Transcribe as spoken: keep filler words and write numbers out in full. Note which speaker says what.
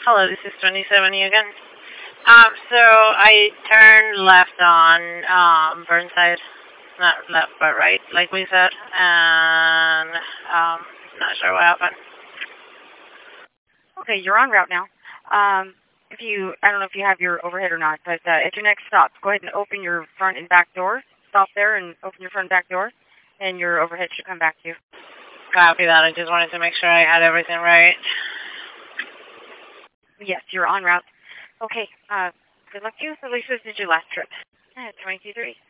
Speaker 1: Hello, this is twenty-seven again. Um, so I turned left on um, Burnside, not left but right, like we said, and um, not sure what happened.
Speaker 2: Okay, you're en route now. Um, if you, I don't know if you have your overhead or not, but uh, at your next stop, go ahead and open your front and back doors. Stop there and open your front and back doors, and your overhead should come back to you.
Speaker 1: Copy that. I just wanted to make sure I had everything right.
Speaker 2: Yes, you're en route. Okay, uh, good luck to you. So Lisa, this is your last trip. Uh, twenty-two three.